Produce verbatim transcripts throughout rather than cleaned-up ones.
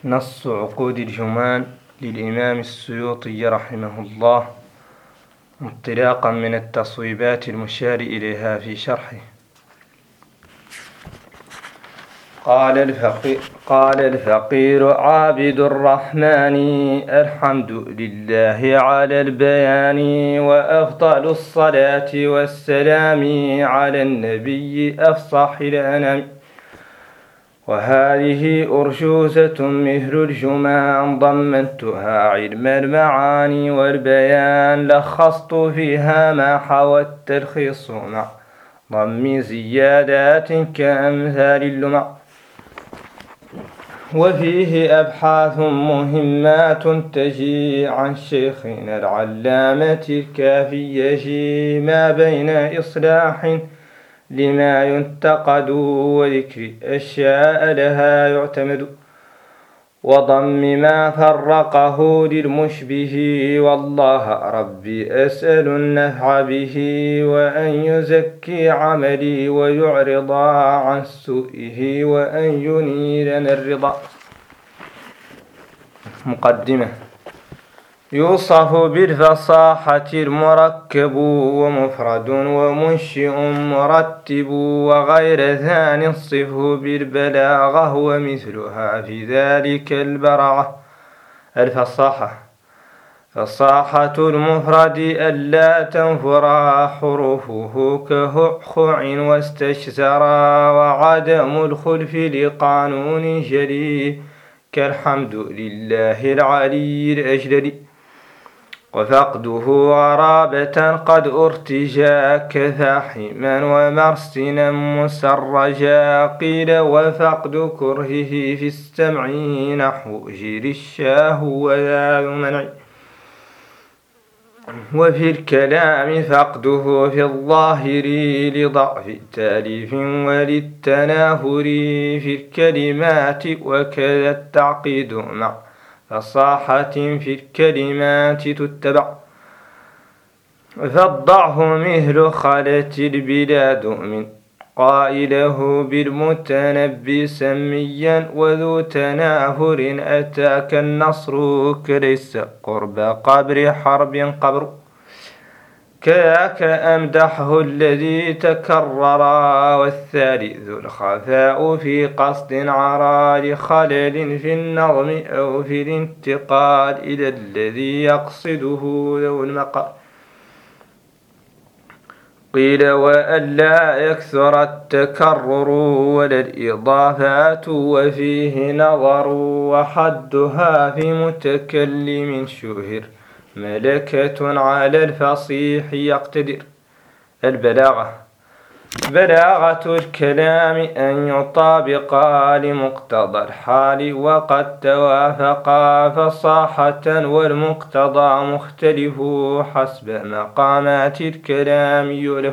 نص عقود الجمان للإمام السيوطي رحمه الله، انطلاقا من التصويبات المشار إليها في شرحه. قال الفقير, قال الفقير عابد الرحمن الحمد لله على البيان، وأفضل الصلاة والسلام على النبي أفصح الأنام. وهذه أرشوزة مثل الجمان ضمنتها علم المعاني والبيان، لخصت فيها ما حوى التلخيص مع ضم زيادات كأمثال اللمع. وفيه أبحاث مهمات تجي عن شيخنا العلامة الكافي، ما بين إصلاح لما ينتقد وذكر أشياء لها يعتمد، وضم ما فرقه للمشبه، والله ربي أسأل النفع به، وأن يزكي عملي ويعرض عن سوءه، وأن ينيرنا الرضا. مقدمة. يوصف بالفصاحة المركب ومفرد ومنشئ مرتب، وغير ذان صفه بالبلاغة ومثلها في ذلك البرعة. الفصاحة فصاحة المفرد ألا تنفر حروفه كهخع واستشزرا، وعدم الخلف لقانون جلي كالحمد لله العلي الأجلل، وفقده غرابة قد ارتجا كفاحما ومرسنا مسرجا، قيل وفقد كرهه في السمع نحو جير الشاه وذا منع. وفي الكلام فقده في الظاهر لضعف تأليف وللتناهر في الكلمات، وكذا التعقيد مع فصاحة في الكلمات تتبع. فالضعف مثل خلت البلاد من قائله بالمتنبي سميا، وذو تناهر أتاك النصر كليس قرب قبر حرب قبر، كاك أمدحه الذي تكرر، والثالث الخفاء في قصد عرى لخلل في النظم أو في الانتقال إلى الذي يقصده ذو المقال. قيل وألا يكثر التكرر ولا الإضافات، وفيه نظر، وحدها في متكلم شهر ملكة على الفصيح يقتدر. البلاغة بلاغة الكلام أن يطابقا لمقتضى الحال وقد توافقا، فصاحة والمقتضى مختلف حسب مقامات الكلام يؤلف.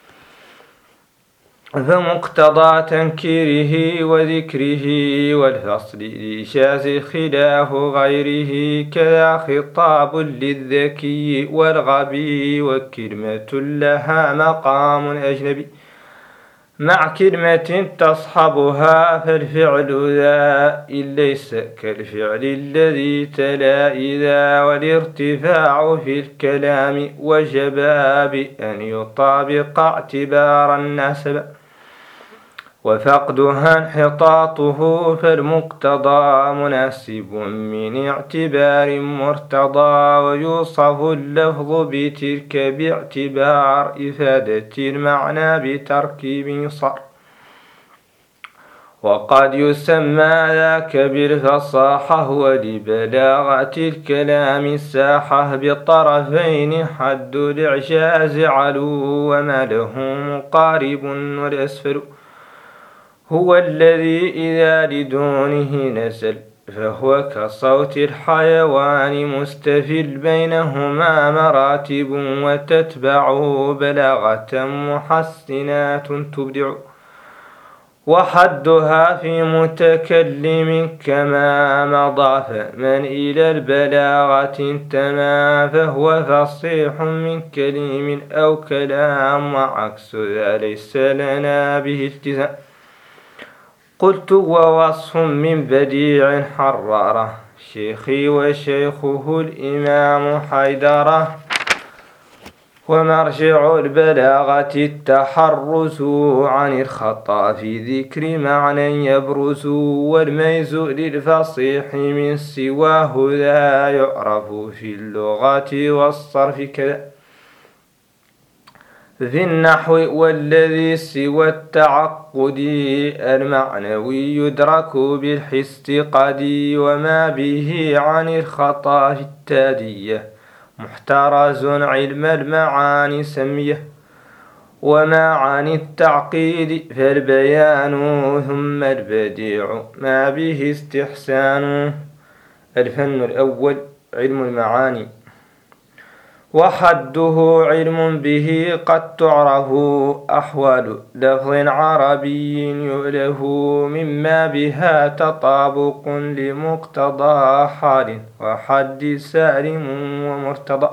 فمقتضى تنكيره وذكره والفصل لشاذ خلاف غيره، كذا خطاب للذكي والغبي، وكلمة لها مقام أجنبي مع كلمة تصحبها، فالفعل ذا إن ليس كالفعل الذي تلا إذا، والارتفاع في الكلام وجبا بأن يطابق اعتبارا ناسبا، وفقدها انحطاطه فالمقتضى مناسب من اعتبار مرتضى، ويوصف اللفظ بتلك باعتبار إفادة المعنى بتركيب صار، وقد يسمى ذاك بالفصاحة، ولبلاغة الكلام الساحة بالطرفين حد الإعجاز علو، وما له مقارب والأسفل هو الذي إذا لدونه نزل، فهو كصوت الحيوان مستفل بينهما مراتب، وتتبع بلاغة محسنات تبدع. وحدها في متكلم كما مضى، فمن إلى البلاغة انتمى، فهو فصيح من كلم أو كلام، وعكس ذا ليس لنا به التزام. قلت ووصف من بديع حرره شيخي وشيخه الإمام حيدره ومرجع البلاغة التحرز عن الخطأ في ذكر معنى يبرز والميز للفصيح من سواه لا يعرف في اللغة والصرف كذا في النحو والذي سوى التعقد المعنوي يدرك بالحس قد وما به عن الخطأ في التادية محترز علم المعاني سميه وما عن التعقيد فالبيان ثم البديع ما به استحسان. الفن الأول علم المعاني وحده علم به قد تعرف أحوال لفظ عربي يؤله مما بها تطابق لمقتضى حال وحد سالم ومرتضى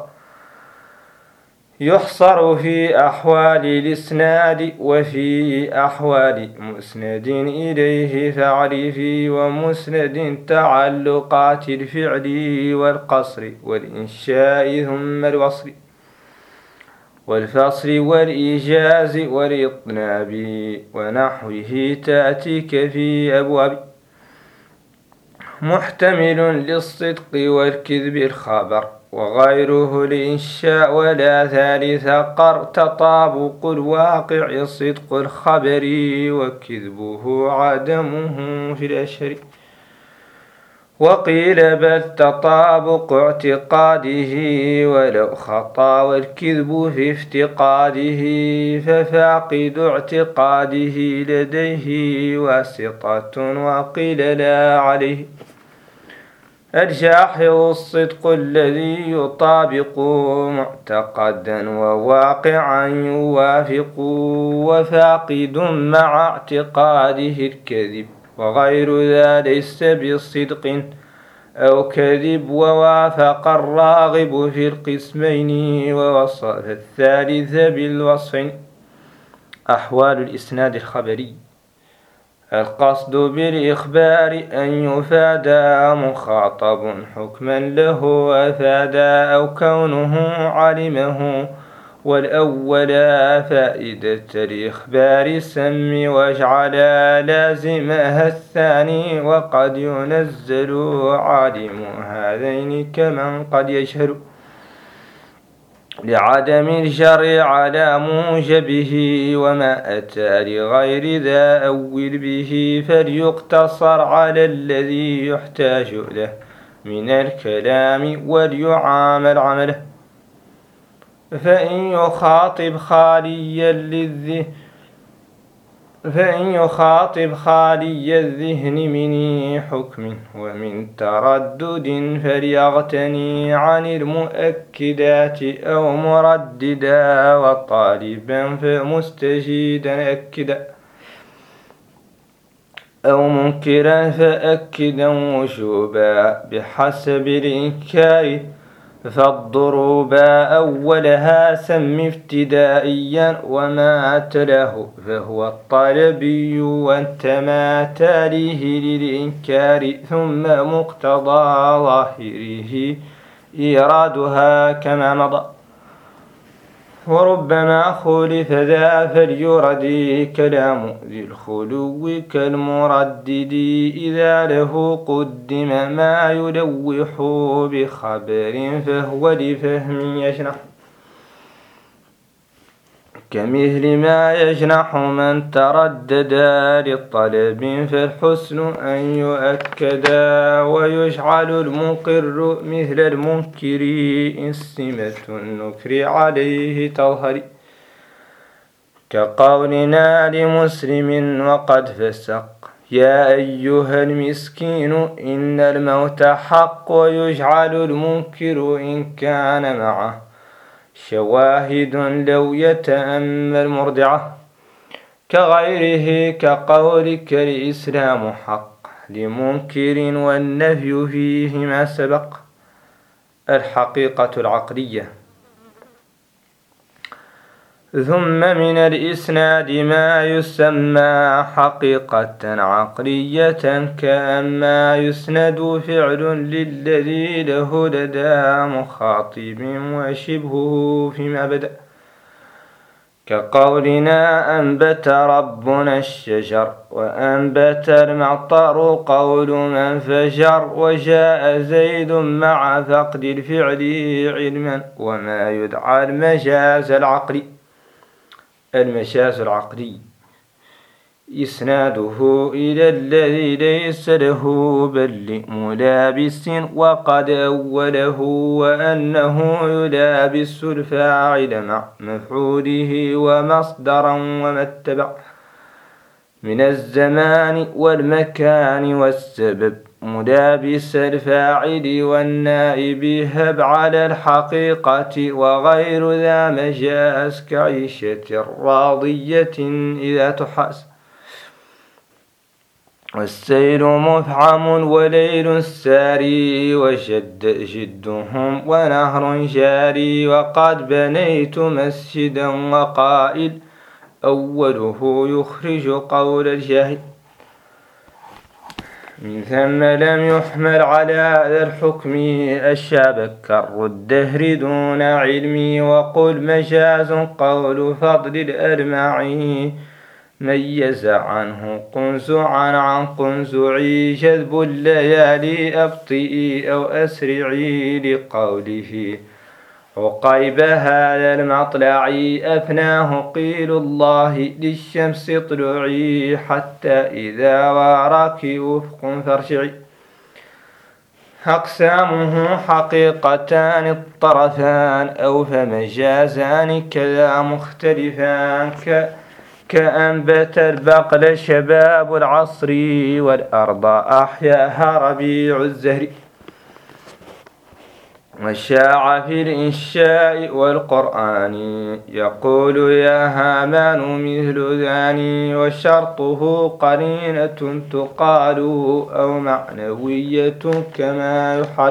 يحصر في أحوال الإسناد وفي أحوال مسند إليه فاعرفي ومسند تعلقات الفعل والقصر والإنشاء ثم الوصل والفصل والإيجاز والإطناب ونحوه تأتيك في أبواب محتمل للصدق والكذب الخبر وغيره الإنشاء ولا ثالث قر تطابق الواقع صدق الخبر وكذبه عدمه في الأشهر وقيل بل تطابق اعتقاده ولو خطأ والكذب في افتقاده ففاقد اعتقاده لديه واسطة وقيل لا عليه الجاحظ الصدق الذي يطابق معتقدا وواقعا يوافق وفاقد مع اعتقاده الكذب وغير ذا ليس بصدق أو كذب ووافق الراغب في القسمين ووصف الثالث بالوصفين. أحوال الإسناد الخبري القصد بالإخبار أن يفادى مخاطب حكما له أفادا أو كونه علمه والأول فائدة الإخبار سم واجعل لازمها الثاني وقد ينزل عالم هذين كمن قد يجهل لعدم الجر على موجبه وما أتى لغير ذا أول به فليقتصر على الذي يحتاج له من الكلام وليعامل عمله فإن يخاطب خاليا للذهن فإن يخاطب خالي الذهن من حكم ومن تردد فليغتني عن المؤكدات أو مرددا وطالبا فمستجيدا أكدا أو منكرا فأكدا وجوبا بحسب الإنكار فالضروبا أولها سم ابتدائيا وما تله فهو الطلبي وانتما تاليه للإنكار ثم مقتضى ظاهره إيرادها كما مضى وربما خولف ذا فليرد كلام ذي الخلو كالمردد إذا له قدم ما يلوح بخبر فهو لفهم يجنح كمثل ما يجنح من تردد للطلب فالحسن أن يؤكدا ويجعل المقر مثل المنكر إن سمة النكر عليه تظهر كقولنا لمسلم وقد فسق يا أيها المسكين إن الموت حق ويجعل المنكر إن كان معه شواهد لو يتأمل مرضعة كغيره كقولك الإسلام حق لمنكر والنفي فيه ما سبق. الحقيقة العقلية ثم من الإسناد ما يسمى حقيقة عقلية، كأما يسند فعل للذي له لدى مخاطب وشبهه فيما بدأ، كقولنا أنبت ربنا الشجر، وأنبت المعطر قول من فجر، وجاء زيد مع فقد الفعل علما، وما يدعى المجاز العقلي. المجاز العقلي إسناده إلى الذي ليس له بل لملابس، وقد أوله وأنه يلابس الفاعل مع مفعوله ومصدرا وما اتبع من الزمان والمكان والسبب، ملابس الفاعل والنائب هب على الحقيقة، وغير ذا مجاز كعيشة راضية إذا تحاس، والسيل مفعم وليل ساري، وجد جدهم ونهر جاري، وقد بنيت مسجدا وقائل أوله يخرج قول الجاهل. من ثم لم يحمل على ذا الحكم الشابك كر الدهر دون علمي، وقل مجاز قول فضل الأرمعي، ميز عنه قنزعا عن قنزعي، جذب الليالي أبطئي أو أسرعي، لقوله عقيب هذا المطلع أفناه قيل الله للشمس اطلعي، حتى إذا واراك أفق فارجعي. أقسامه حقيقتان الطرفان، أو فمجازان كذا مختلفان، كأنبت البقل شباب العصر، والأرض أحياها ربيع الزهر، وشاع في الإنشاء والقرآن يقول يا هامان مثل ذاني، وشرطه قرينة تقال أو معنوية كما يحل،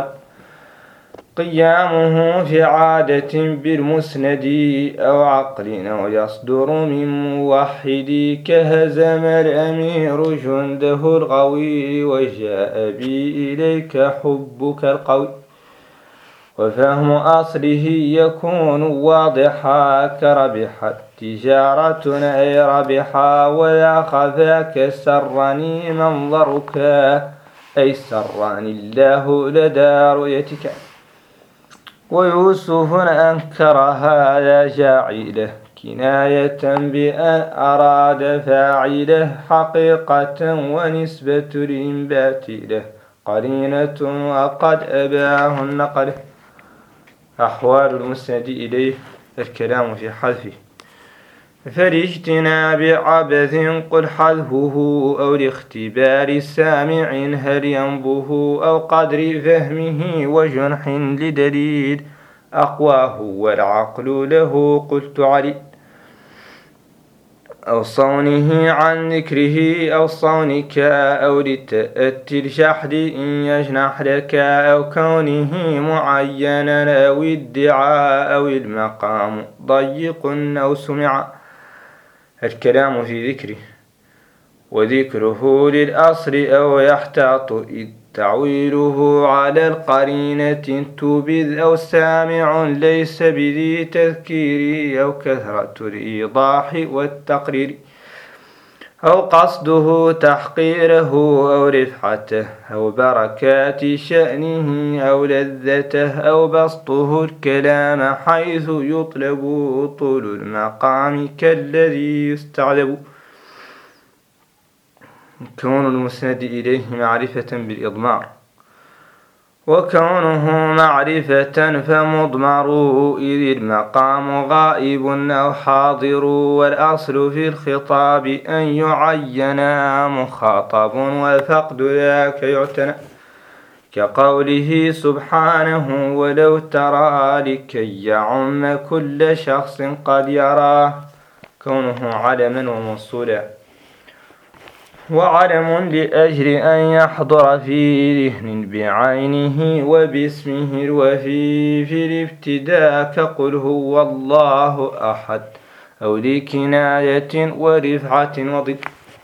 قيامه في عادة بالمسند أو عقل أو يصدر من موحد، كهزم الأمير جنده الغوي، وجاء بي إليك حبك القوي، وفهم أصله يكون واضحا، كربحت تجارة أي ربحا، ولا خفاك سرني منظرك أي سرني الله لدى رؤيتك. ويوسف أنكر هذا جاعله كناية بأن أراد فاعله، حقيقة ونسبة الإنبات له قرينة، وقد أباه النقل. أحوال المسند إليه الكلام في حذفه، فلاجتناب عبث قل حذفه، أو لاختبار السامع هل ينبه، أو قدر فهمه وجنح لدليل أقواه والعقل له قلت علي، أو صونه عن ذكره أو صونك، أو لتأتي الجحد إن يجنح لك، أو كونه معينا أو ادعاء، أو المقام ضيق أو سمع. الكلام في ذكره، وذكره للأصل أو يحتاط إذ تعويله على القرينة تبذ، أو سامع ليس بذي تذكير، أو كثرة الإيضاح والتقرير، أو قصده تحقيره أو رفعته، أو بركات شأنه أو لذته، أو بسطه الكلام حيث يطلب طول المقام كالذي يستعذب. كون المسند إليه معرفة بالإضمار، وكونه معرفة فمضمر إذ المقام غائب أو حاضر، والأصل في الخطاب أن يعين مخاطب، وفقد ذاك يعتنى، كقوله سبحانه ولو ترى لكي يعم كل شخص قد يراه، كونه علما وموصولا، وعلم لأجل أن يحضر في ذهن بعينه وباسمه الوفي في الابتداء، كقل هو الله أحد أو لكناية ورفعة وضد،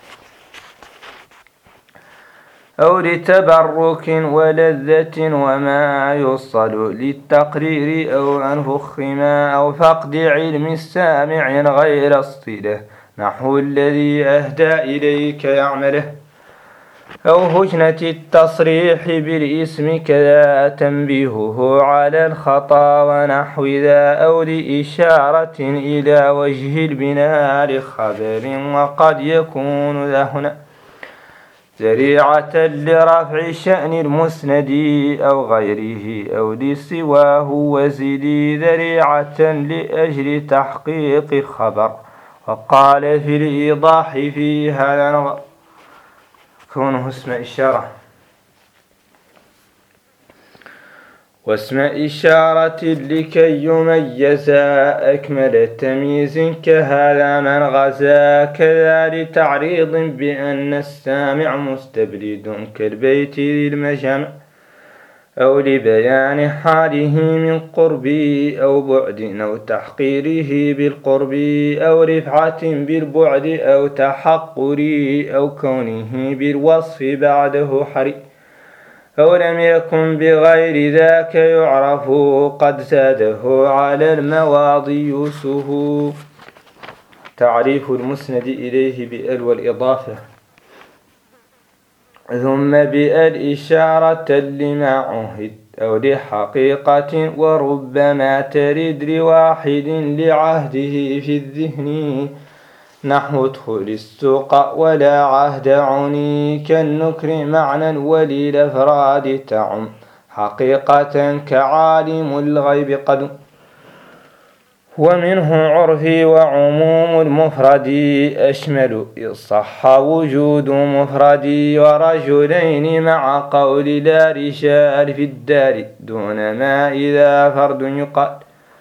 أو لتبرك ولذة وما يوصل للتقرير، أو عن فخما أو فقد علم السامع غير الصلة، نحو الذي أهدى إليك يعمله، أو هجنة التصريح بالاسم كذا تنبيهه على الخطا ونحو ذا، أو لإشارة إلى وجه البناء لخبر وقد يكون ذا هنا ذريعة لرفع شأن المسند أو غيره، أو لسواه وزدي ذريعة لأجل تحقيق الخبر. وقال في الإيضاح في هذا نظر كونه اسم إشارة، واسم إشارة لكي يميز أكمل تمييز كهذا من غزا، كذا لتعريض بأن السامع مستبرد كالبيت ذي المجامع، أو لبيان حاله من قرب أو بعد، أو تحقيره بالقرب أو رفعة بالبعد، أو تحقر أو كونه بالوصف بعده حري، أو لم يكن بغير ذاك يعرف قد زاده على المواضي يوسف. تعريف المسند إليه بأل والإضافة. ثم بأل إشارة لما عهد أو لحقيقة، وربما ترد لواحد لعهده في الذهن، نحو ادخل السوق ولا عهد عني، كالنكر معنى وللأفراد تعم حقيقة كعالم الغيب قد. ومنه عرفي وعموم المفرد أشمل إذ صح وجود مفرد، ورجلين مع قول لا رجال في الدار دون ما إذا فرد يقال،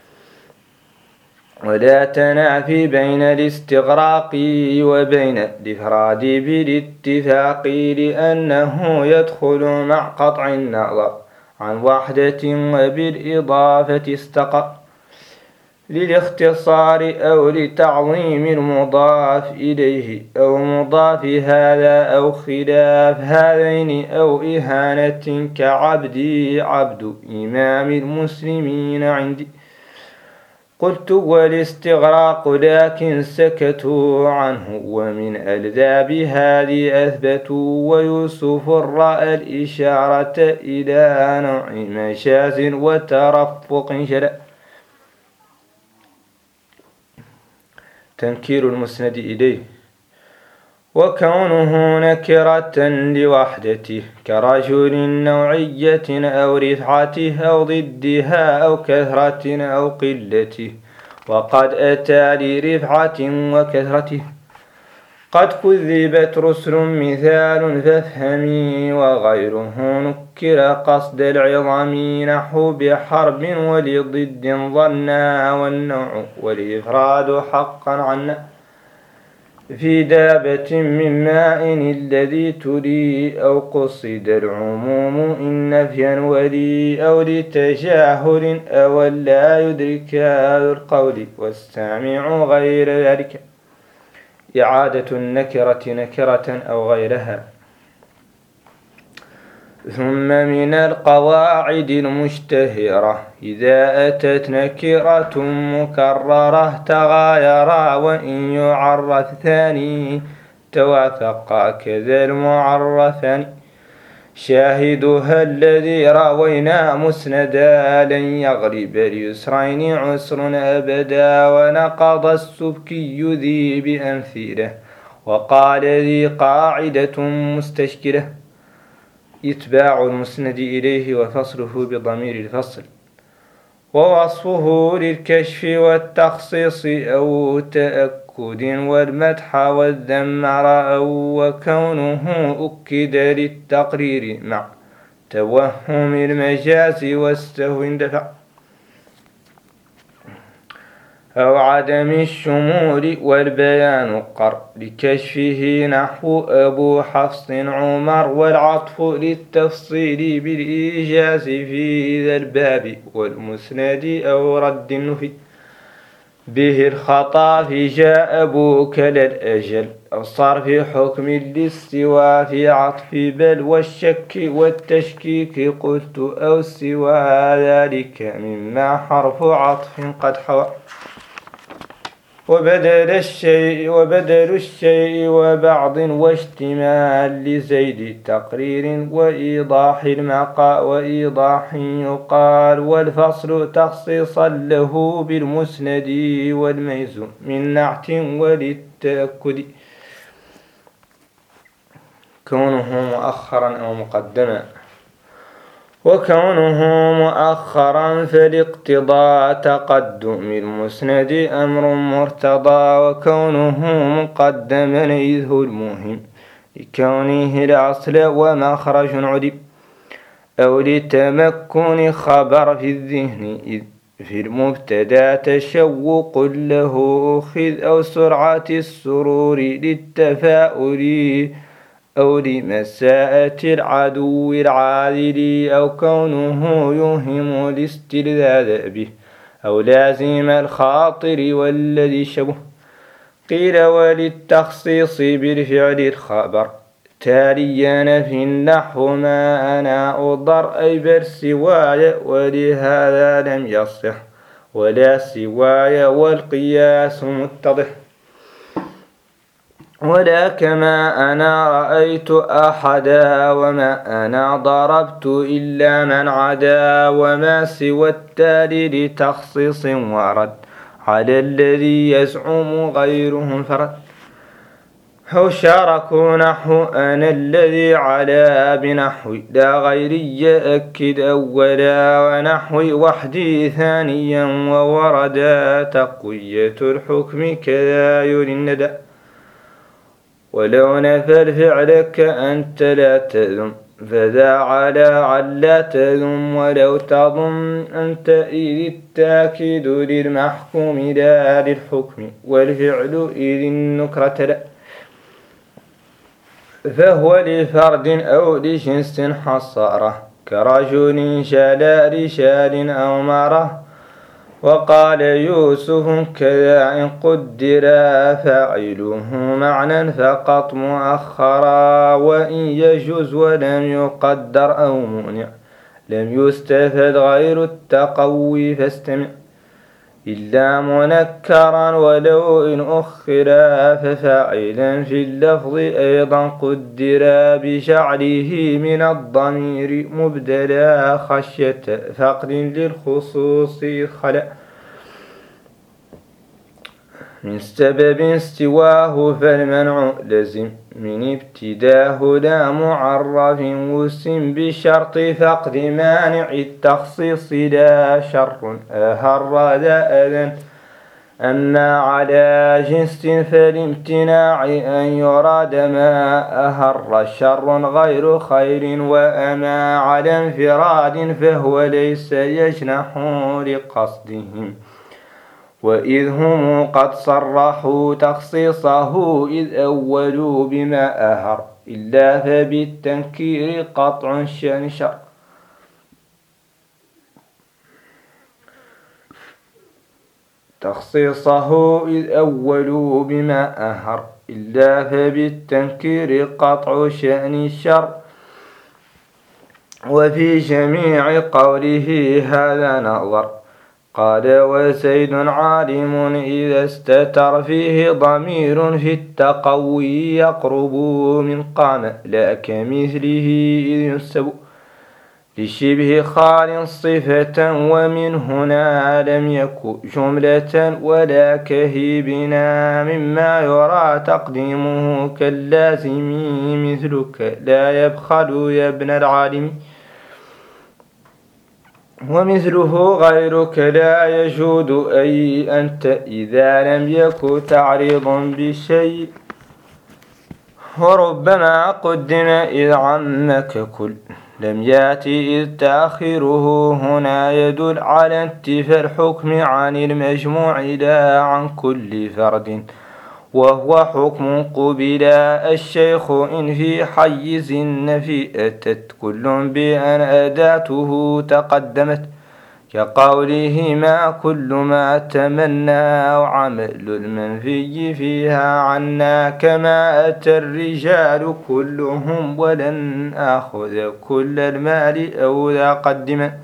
ولا تنافي بين الاستغراق وبين الإفراد بالاتفاق، لأنه يدخل مع قطع النظر عن وحدة وبالإضافة استقر، للاختصار أو لتعظيم المضاف إليه أو مضاف هذا، أو خلاف هذين، أو إهانة كعبدي عبد إمام المسلمين عندي. قلت والاستغراق لكن سكتوا عنه، ومن ألذاب هذه أثبتوا، ويوسف رأى الإشارة إلى نوع مجاز وترفق شرع. تنكير المسند إليه وكونه نكرة لوحدته كرجل نوعية أو رفعته أو ضدها أو كثرة أو قلته، وقد أتى لرفعة وكثرته. قد كذبت رسل مثال فافهمي، وغيره نكر قصد العظام، نحو بحرب ولضد ظنا، والنوع والإفراد حقا عنا، في دابة من ماء الذي تلي، أو قصد العموم إن نفيا ولي، أو لتجاهل أو لا يدرك القول والسامع غير ذلك. إعادة النكرة نكرة أو غيرها. ثم من القواعد المشتهرة إذا أتت نكرة مكررة تغايرا، وإن يعرف ثاني توافقا كذا المعرفان، شاهدها الذي روينا مسندا لن يغلب اليسرين عسر أبدا، ونقض السبكي ذي بأمثله، وقال ذي قاعدة مستشكلة. إتباع المسند إليه وفصله بضمير الفصل، ووصفه للكشف والتخصيص أو تأكد، والمدح والذم رأوا، وكونه أكد للتقرير مع توهم المجاز والسهو اندفع، أو عدم الشمول والبيان قر لكشفه، نحو أبو حفص عمر، والعطف للتفصيل بالإيجاز في ذا الباب، والمسند أو رد النفي. به الخطا في جاء أبوك للأجل أو صار في حكم الاستواء في عطف بل والشك والتشكيك قلت أو سوى ذلك مما حرف عطف قد حوى وبدل الشيء وبدل الشيء وبعض واشتمال لزيد تقرير وإيضاح المقا وإيضاح يقال والفصل تخصيصا له بالمسند والميز من نعت وللتأكد كونه مؤخرا أو مقدما وكونه مؤخرا فالاقتضاء تقدم المسند أمر مرتضى وكونه مقدما إذ هو المهم لكونه الأصل ومخرج عدم أو لتمكن خبر في الذهن إذ في المبتدا تشوق له أخذ أو سرعة السرور للتفاؤل أو لمساءة العدو العاذل أو كونه يوهم الاستلذاذ به أو لازم الخاطر والذي شبه قيل وللتخصيص بالفعل الخبر تاليا في النحو ما أنا أضر أي بل سواي ولهذا لم يصح ولا سواي والقياس متضح ولا كما أنا رأيت أحدا وما أنا ضربت إلا من عدا وما سوى التالي لتخصيص ورد على الذي يزعم غيره انفرد أو شاركوا نحو أنا الذي على بنحو لا غيري يأكد أولا ونحو وحدي ثانيا ووردا تقوية الحكم كذا يري الندى ولو نفى الفعل كأنت لا تذم فذا على علا تذم ولو تضم أنت إذ التاكيد للمحكوم لا للحكم والفعل إذ النكرة لا فهو لفرد أو لجنس حصاره كرجل شال رشال أو مره وقال يوسف كذا إن قدر فاعله معنى فقط مؤخرا وإن يجوز ولم يقدر أو منع لم يستفد غير التقوي فاستمع إلا منكرا ولو إن أخرا ففاعلا في اللفظ أيضا قدرا بجعله من الضمير مبدلا خشية فقد للخصوص خلا من سبب استواه فالمنع لزم من ابتداه لا معرف وسم بشرط فقد مانع التخصيص لا شر أهر لا أذن أما على جنس فالامتناع أن يراد ما أهر شر غير خير وأما على انفراد فهو ليس يجنح لقصدهم وإذ هم قد صرحوا تخصيصه إذ أولوا بما أهر إلا فبالتنكير قطع شأن شر تخصيصه إذ أولوا بما أهر إلا فبالتنكير قطع شأن الشر وفي جميع قوله هذا نظر قال وزيد عالم إذا استتر فيه ضمير في التقوي يقرب من قام لا كمثله إذ ينسب لشبه خال صفة ومن هنا لم يكن جملة ولا كهيبنا مما يرى تقديمه كاللازم مثلك لا يبخل يا ابن العالم ومثله غيرك لا يجود أي أنت إذا لم يكن تعريض بشيء وربما قدم إذ عمك كل لم يأتي إذ تأخيره هنا يدل على انتفاء الحكم عن المجموع لا عن كل فرد وهو حكم قبلا الشيخ إن في حيز النفي أتت كل بأن أداته تقدمت كقوله ما كل ما تمنى أو عمل المنفي فيها عنا، كما أتى الرجال كلهم ولن آخذ كل المال أو ذا قدما.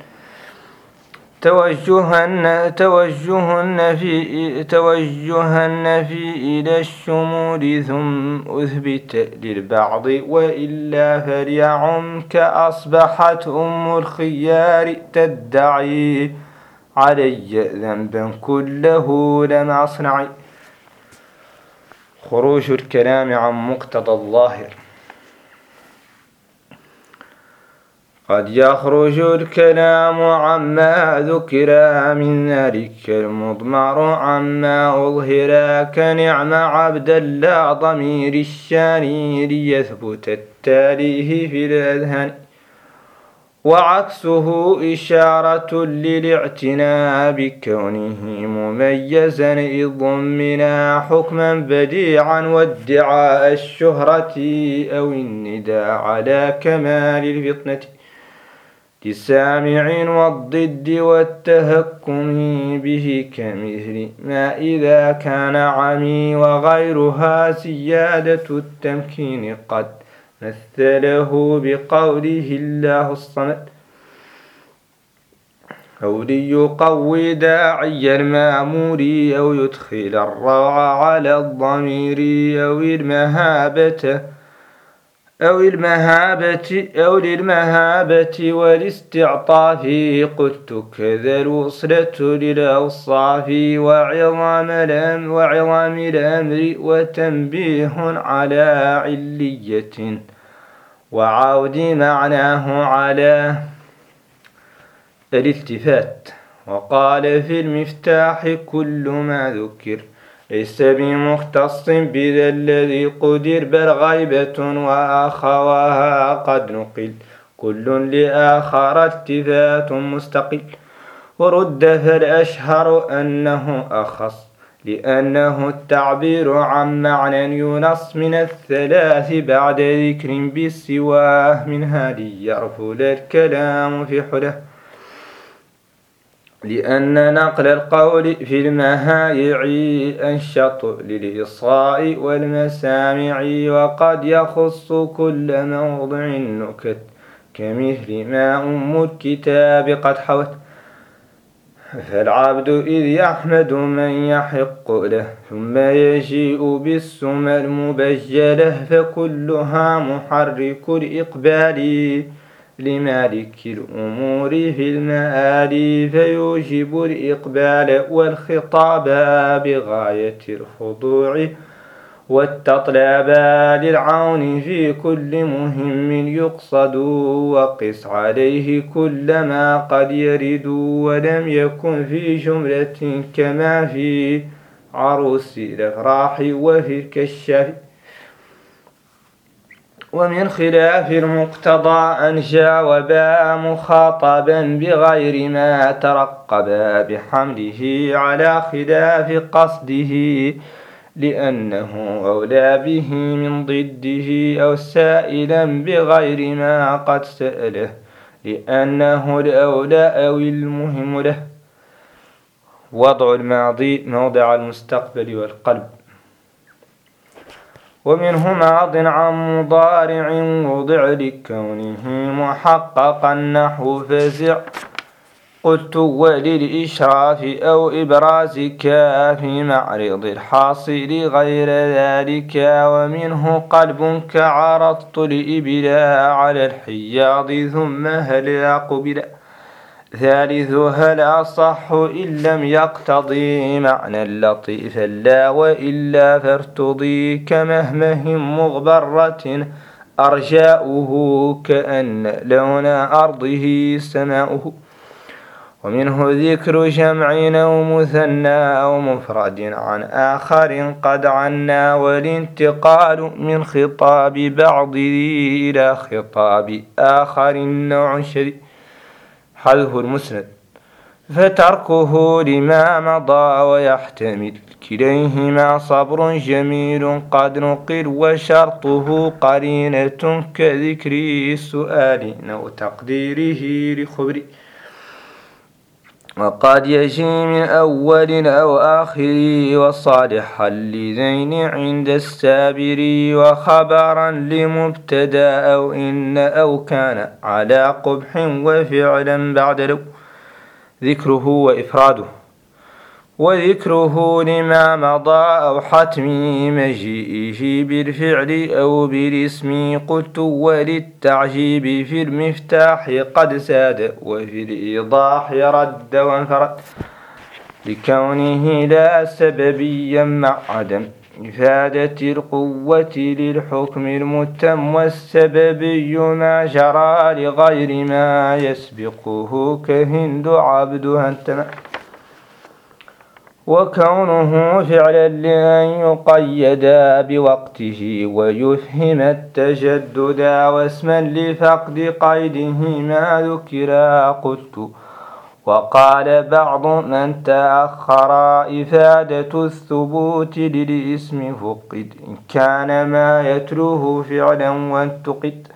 توجها توجها في توجها في إلى الشمول ثم أثبت للبعض وإلا فليعم، كأصبحت أم الخيار تدعي علي ذنبا كله لم أصنع. خروج الكلام عن مقتضى الظاهر. قد يخرج الكلام عما ذكر من ذلك المضمر عما أظهر، كنعم عبدا لا ضمير الشان ليثبت التاليه في الأذهان، وعكسه إشارة للاعتناء بكونه مميزا إذ ضمنا حكما بديعا وادعاء الشهرة أو النداء على كمال الفطنة للسامع والضد والتهكم به، كمثل ما إذا كان عمي وغيرها سيادة التمكين قد مثله بقوله الله الصمد، أو ليقوي داعي المأمور أو يدخل الروع على الضمير أو المهابة أو المهابة أو للمهابة والاستعطاف. قلت كذا الوصلة للأوصاف وعظام الأمر, وعظام الأمر وتنبيه على علية وعود معناه على الالتفات. وقال في المفتاح كل ما ذكر ليس بمختص بذا الذي قدر، بل غيبة وأخواها قد نقل كل لآخر التفات مستقل. ورد فالأشهر أنه أخص لأنه التعبير عن معنى ينص من الثلاث بعد ذكر بالسواه، منها ليرفل الكلام في حله، لأن نقل القول في المهايع أنشط للإصغاء والمسامع، وقد يخص كل موضع نكت كمثل ما أم الكتاب قد حوت. فالعبد إذ يحمد من يحق له ثم يجيء بالسمى المبجلة، فكلها محرك الإقبال لمالك الأمور في المآل، فيوجب الإقبال والخطاب بغاية الخضوع والتطلب للعون في كل مهم يقصد، وقس عليه كل ما قد يرد ولم يكن في جملة كما في عروس الأفراح وفي الكشاف. ومن خلاف المقتضى أن جاوبا مخاطبا بغير ما ترقبا بحمله على خلاف قصده، لأنه أولى به من ضده، أو سائلا بغير ما قد سأله لأنه الأولى أو المهم له. وضع الماضي موضع المستقبل والقلب. ومنه ماض عن مضارع وضع لكونه محققا نحو فزع. قلت وللإشراف أو إبراز كاف معرض الحاصل غير ذلك. ومنه قلب كعرضت الإبلاء على الحياض ثم هل يقبل. ثالثها الأصح إن لم يقتضي معنى لطيفا لا، وإلا فارتضي كمهمه مغبرة أرجاؤه كأن لون أرضه سماؤه. ومنه ذكر جمع أو مثنى أو مفرد عن آخر قد عنا، والانتقال من خطاب بعض ذي إلى خطاب آخر نوع شديد حذف المسند، فتركه لما مضى ويحتمل كليهما صبر جميل قد نقل، وشرطه قرينة كذكر السؤال أو تقديره لخبر. وقد يجي من أول أو آخر وصالحا لذين عند السابر وخبرا لمبتدا أو إن أو كان على قبح وفعلا بعد لو ذكره وإفراده وذكره لما مضى أو حتم مجيئه بالفعل أو بالاسم قلت وللتعجيب في المفتاح قد ساد وفي الإيضاح رد وانفرد لكونه لا سببيا مع عدم إفادة القوة للحكم المتم والسببي ما جرى لغير ما يسبقه كهند عبدها انتمى وكونه فعلا لأن يقيد بوقته ويفهم التجدد واسما لفقد قيده ما ذكر قلت وقال بعض من تأخر إفادة الثبوت للاسم فقد إن كان ما يتلوه فعلا وانتقد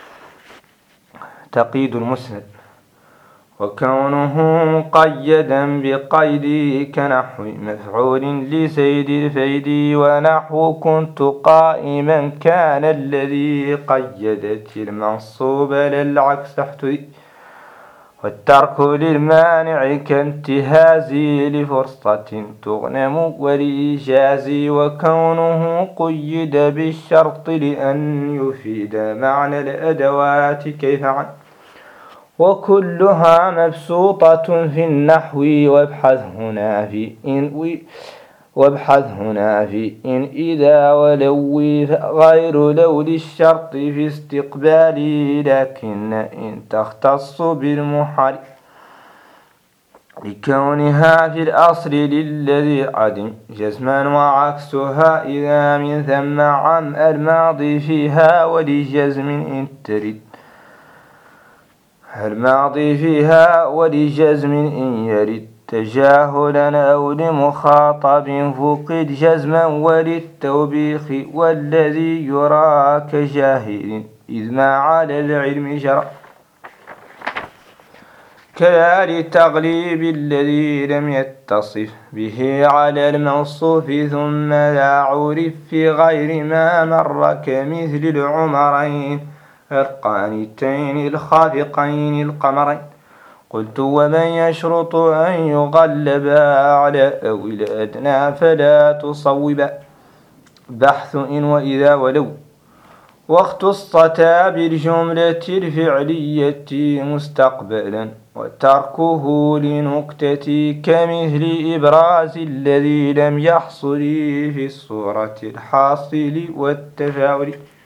تقييد المسند وكونه مقيدا بقيد كنحو مفعول لسيد الفيد ونحو كنت قائما كان الذي قيدت المنصوب للعكس احتذي والترك للمانع كانتهازي لفرصة تغنم والإيجاز وكونه قيد بالشرط لأن يفيد معنى الأدوات كيف عن وكلها مبسوطة في النحو وابحث هنا في إن وابحث هنا في إن إذا ولو غير لو للشرط في استقبالي لكن إن تختص بالمحال لكونها في الأصل للذي عدم جزما وعكسها إذا من ثم عم الماضي فيها ولجزم إن ترد الماضي فيها ولجزم إن يرد تجاهلا أو لمخاطب فقد جزما وللتوبيخ والذي يرى كجاهل إذ ما على العلم جرى كذا للتغليب الذي لم يتصف به على الموصوف ثم لا عرف في غير ما مر كمثل العمرين القانتين الخافقين القمرين قلت ومن يشرط أن يغلب على أو الأدنى فلا تصوب بحث إن وإذا ولو واختصتا بالجملة الفعلية مستقبلا وتركه لنكتة كمثل إبراز الذي لم يحصل في الصورة الحاصل والتفاعل